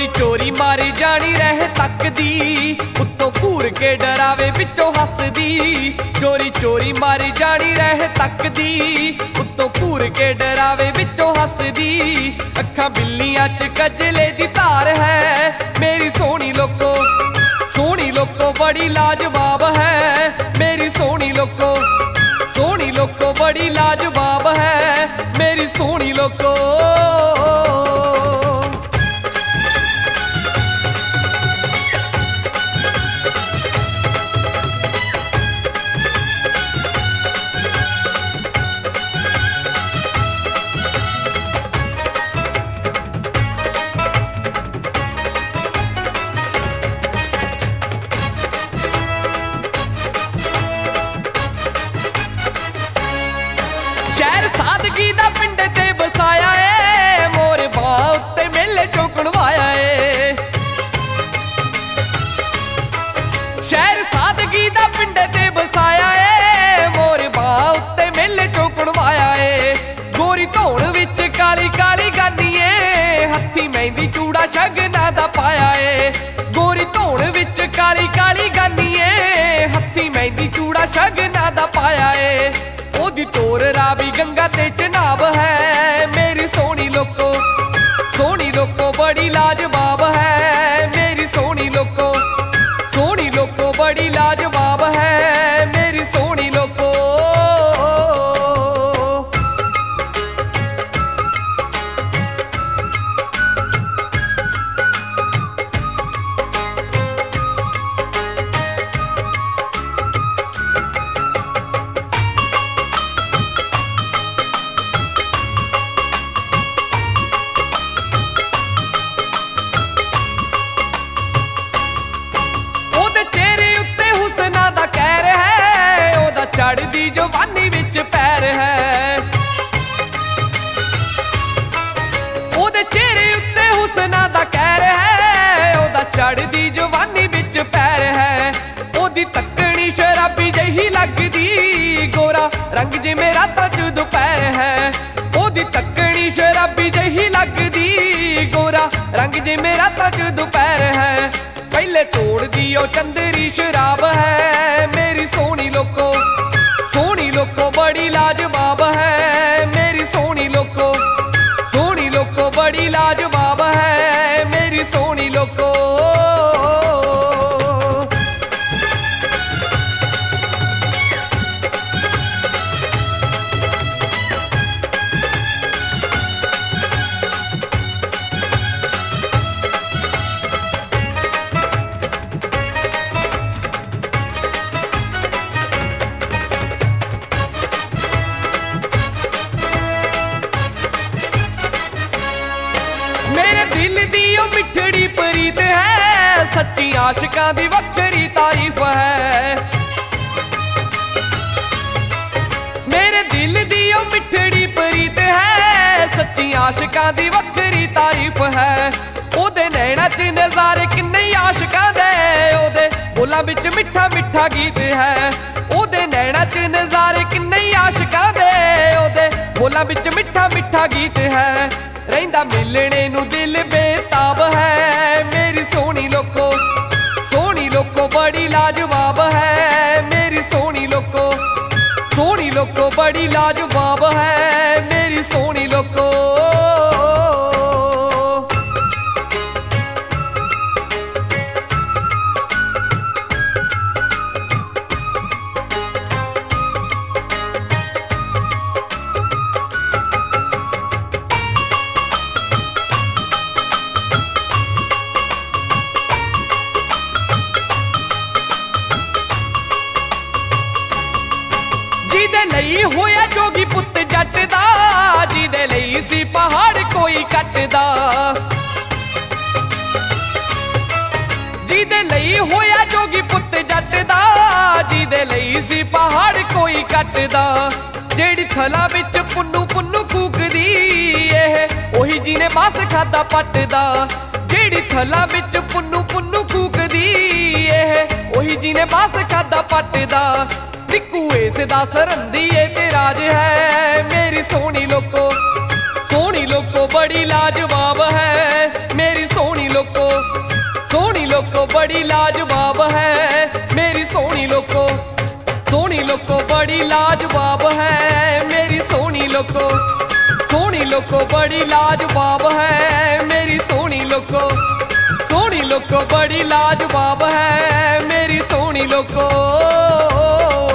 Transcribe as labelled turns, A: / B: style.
A: चोरी चोरी मारी जानी रह तकदी, उत्तों घूर के डरावे विचों हसदी। चोरी चोरी मारी जानी रह तकदी, उत्तों घूर के डरावे विचों हसदी। अखां बिल्लियां च कजले दी धार है, मेरी सोहनी लोको बड़ी लाजवाब है। मेरी सोहनी लोको बड़ी लाजवाब है। मेरी सोहनी लोको शहर सादगी दा पिंड ते बसाया है, मोर बां उत्ते मेले चों कुणवाया है। शहर सादगी दा पिंड ते बसाया है, मोर बां उत्ते मेले चों कुणवाया है। गोरी धौण विच काली काली गानीए, हत्थी मेहंदी चूड़ा शगना दा पाया है। गोरी धौण विच काली काली गानीए, हत्थी मेहंदी चूड़ा शगना दा पाया है। ओदी तोर रावी गंगा ते चनाब है, मेरी सोहनी लोको बड़ी लाजवाब है। मेरी सोहनी लोको बड़ी लाजवाब है। मेरी सोहनी लोको चढ़दी जवानी विच पैर है। ओदे चेहरे उत्ते हुस्ना दा कहर है, ओदा चढ़दी जवानी विच पैर है। ओदी तकनी शराबी जही लगदी, गोरा रंग जिवें रातां च दोपहर है। ओदी तकनी शराबी जही लगदी, गोरा रंग जिवें रातां च दोपहर है। पहले तोड़दी ओ चंदरी शराब है, मेरी सोहनी लोको बड़ी लाजवाब है। मेरी सोहनी लोको बड़ी लाजवाब है। मेरी सोहनी लोको मेरे दिल दी ओ मिठड़ी प्रीत है, सच्ची आशिकां दी वखरी तारीफ है। मेरे दिल दी ओ मिठड़ी प्रीत है, सच्ची आशिकां दी वखरी तारीफ है। ओदे नैना च नज़ारे किन्ने आशिकां दे, ओदे बोलां विच मिठा मिठा गीत है। ओदे नैना च नज़ारे किन्ने आशिकां दे, ओदे बोलां विच मिठा मिठा गीत है। रहिंदा मिलने नू दिल बेताब है, मेरी सोहनी लोको बड़ी लाजवाब है। मेरी सोहनी लोको बड़ी लाजवाब है। मेरी सोहनी लोको जिदे लई होया जोगी पुत जट दा, जिदे लई सी पहाड़ कोई कटदा। जिदे लई होया जोगी पुत जट दा, जिदे लई सी पहाड़ कोई कटदा। जेड़ी थला विच पुन्नू पुन्नू कूकदी, एह ओही जी ने मास खादा पटदा। जेड़ी थला विच पुन्नू पुन्नू कूकदी, एह ओही जी ने मास खादा पटदा। निक्कू इस दा सरंदी ते राज है, मेरी सोहनी लोको बड़ी लाजवाब है। मेरी सोहनी लोको लोको, सोहनी लोको बड़ी लाजवाब है मेरी सोहनी लोको, सोहनी लोको बड़ी लाजवाब है मेरी सोहनी लोको।